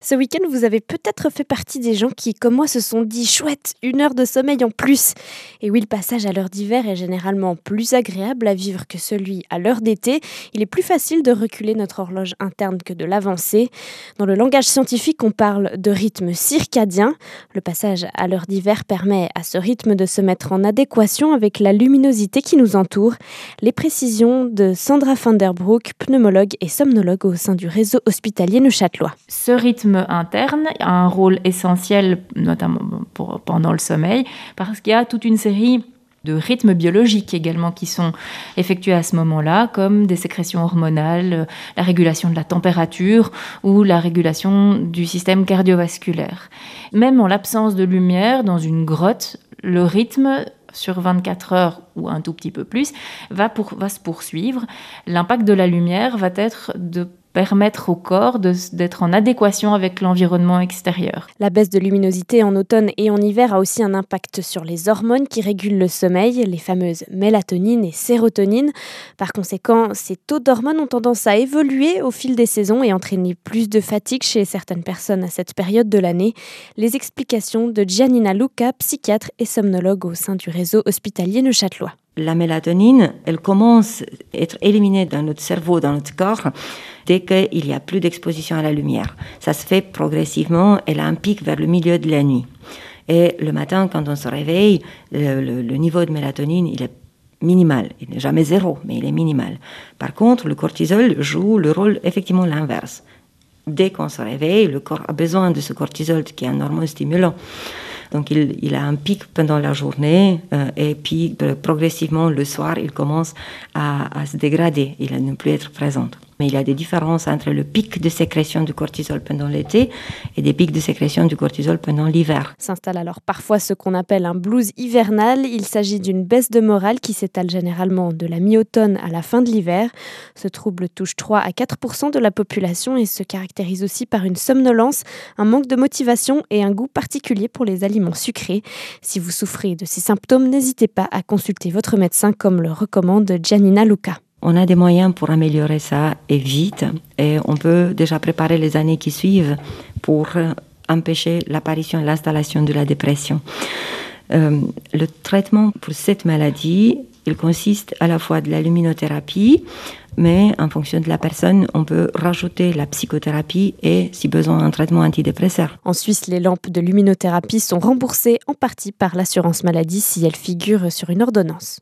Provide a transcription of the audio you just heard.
Ce week-end, vous avez peut-être fait partie des gens qui, comme moi, se sont dit chouette, 1 heure de sommeil en plus. Et oui, le passage à l'heure d'hiver est généralement plus agréable à vivre que celui à l'heure d'été. Il est plus facile de reculer notre horloge interne que de l'avancer. Dans le langage scientifique, on parle de rythme circadien. Le passage à l'heure d'hiver permet à ce rythme de se mettre en adéquation avec la luminosité qui nous entoure. Les précisions de Sandra van der Broek, pneumologue et somnologue au sein du réseau hospitalier neuchâtelois. Ce rythme interne a un rôle essentiel, notamment pendant le sommeil, parce qu'il y a toute une série de rythmes biologiques également qui sont effectués à ce moment-là, comme des sécrétions hormonales, la régulation de la température ou la régulation du système cardiovasculaire. Même en l'absence de lumière, dans une grotte, le rythme sur 24 heures ou un tout petit peu plus, va se poursuivre. L'impact de la lumière va être de permettre au corps d'être en adéquation avec l'environnement extérieur. La baisse de luminosité en automne et en hiver a aussi un impact sur les hormones qui régulent le sommeil, les fameuses mélatonine et sérotonine. Par conséquent, ces taux d'hormones ont tendance à évoluer au fil des saisons et entraîner plus de fatigue chez certaines personnes à cette période de l'année. Les explications de Giannina Luca, psychiatre et somnologue au sein du réseau hospitalier neuchâtelois. La mélatonine, elle commence à être éliminée dans notre cerveau, dans notre corps, dès qu'il n'y a plus d'exposition à la lumière. Ça se fait progressivement, elle a un pic vers le milieu de la nuit. Et le matin, quand on se réveille, le niveau de mélatonine, il est minimal. Il n'est jamais zéro, mais il est minimal. Par contre, le cortisol joue le rôle effectivement l'inverse. Dès qu'on se réveille, le corps a besoin de ce cortisol qui est un hormone stimulant. Donc il a un pic pendant la journée et puis progressivement le soir, il commence à se dégrader, il a ne plus être présent. Mais il y a des différences entre le pic de sécrétion du cortisol pendant l'été et des pics de sécrétion du cortisol pendant l'hiver. S'installe alors parfois ce qu'on appelle un blues hivernal. Il s'agit d'une baisse de morale qui s'étale généralement de la mi-automne à la fin de l'hiver. Ce trouble touche 3 à 4% de la population et se caractérise aussi par une somnolence, un manque de motivation et un goût particulier pour les aliments sucrés. Si vous souffrez de ces symptômes, n'hésitez pas à consulter votre médecin comme le recommande Giannina Luca. On a des moyens pour améliorer ça et vite, et on peut déjà préparer les années qui suivent pour empêcher l'apparition et l'installation de la dépression. Le traitement pour cette maladie, il consiste à la fois de la luminothérapie, mais en fonction de la personne, on peut rajouter la psychothérapie et, si besoin, un traitement antidépresseur. En Suisse, les lampes de luminothérapie sont remboursées en partie par l'assurance maladie si elles figurent sur une ordonnance.